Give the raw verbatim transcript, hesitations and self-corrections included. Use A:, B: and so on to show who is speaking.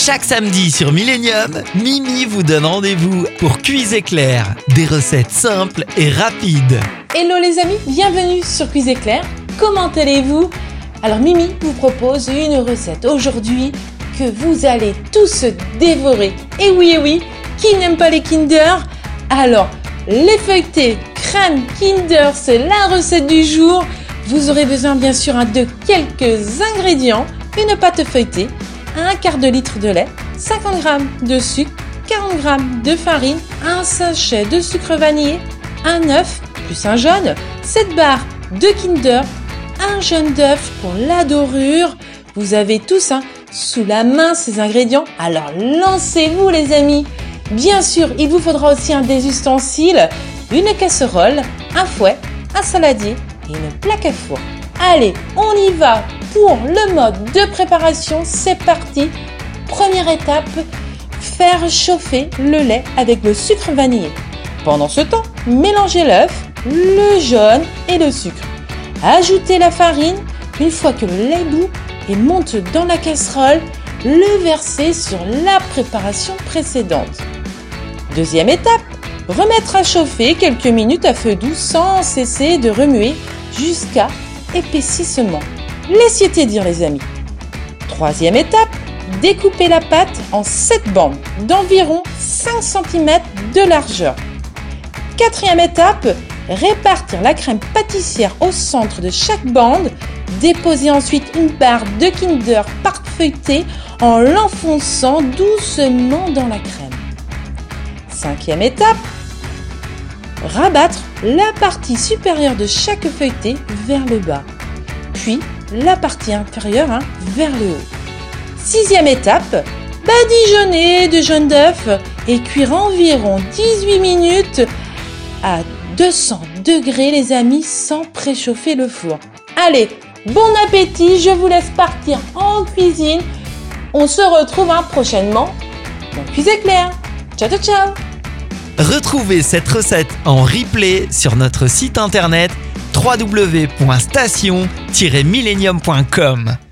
A: Chaque samedi sur Millennium, Mimi vous donne rendez-vous pour Cuise Éclair. Des recettes simples et rapides.
B: Hello les amis, bienvenue sur Cuise Éclair. Comment allez-vous ? Alors Mimi vous propose une recette aujourd'hui que vous allez tous dévorer. Et oui, et oui, qui n'aime pas les Kinder ? Alors, les feuilletés crème Kinder, c'est la recette du jour. Vous aurez besoin bien sûr de quelques ingrédients. Une pâte feuilletée, un quart de litre de lait, cinquante grammes de sucre, quarante grammes de farine, un sachet de sucre vanillé, un œuf plus un jaune, sept barres de Kinder, un jaune d'œuf pour la dorure. Vous avez tous hein, sous la main ces ingrédients, alors lancez-vous les amis. Bien sûr, il vous faudra aussi un des ustensiles, une casserole, un fouet, un saladier et une plaque à four. Allez, on y va pour le mode de préparation, c'est parti. Première étape, faire chauffer le lait avec le sucre vanillé. Pendant ce temps, mélangez l'œuf, le jaune et le sucre. Ajoutez la farine. Une fois que le lait bout et monte dans la casserole, le versez sur la préparation précédente. Deuxième étape, remettre à chauffer quelques minutes à feu doux sans cesser de remuer jusqu'à épaississement. Laissez tiédir les amis. Troisième étape, découper la pâte en sept bandes d'environ cinq centimètres de largeur. Quatrième étape, répartir la crème pâtissière au centre de chaque bande. Déposez ensuite une barre de Kinder pâte feuilletée en l'enfonçant doucement dans la crème. Cinquième étape, rabattre la partie supérieure de chaque feuilleté vers le bas, puis la partie inférieure hein, vers le haut. Sixième étape, badigeonner de jaune d'œuf et cuire environ dix-huit minutes à deux cents degrés les amis sans préchauffer le four. Allez, bon appétit, je vous laisse partir en cuisine. On se retrouve hein, prochainement dans Cuise Éclair. Ciao ciao ciao.
A: Retrouvez cette recette en replay sur notre site internet w w w point station tiret millennium point com.